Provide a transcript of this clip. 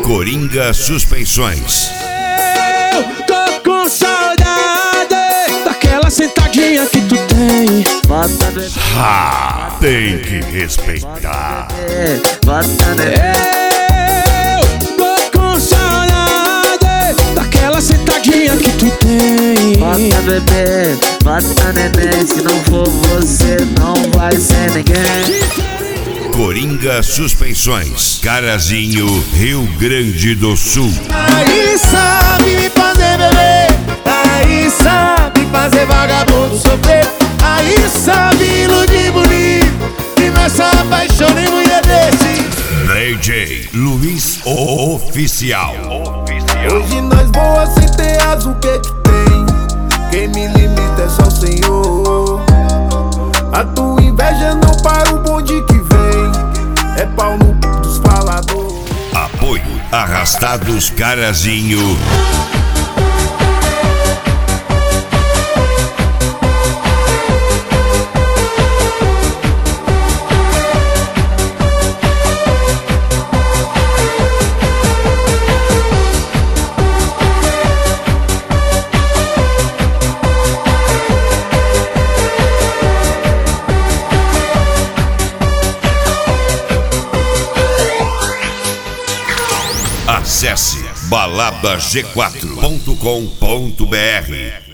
Coringa Suspensões. Eu tô com saudade daquela sentadinha que tu tem. Bota bebê, Tem que respeitar. bota bebê. Eu tô com saudade daquela sentadinha que tu tem. Bota bebê, bota neném. Se não for você, não vai ser ninguém. Coringa Suspensões, Carazinho, Rio Grande do Sul. Aí sabe me fazer beber, aí sabe fazer vagabundo sofrer, aí sabe iludir bonito e nossa paixão nem mulher desse. DJ Luiz Oficial. Hoje nós voa sem ter asa, o que que tem? Quem me limita é só o Senhor. A tua inveja não para o bonde que vem, é pau no c dos faladores. Apoio Arrastados Carazinho. Acesse baladag4.com.br.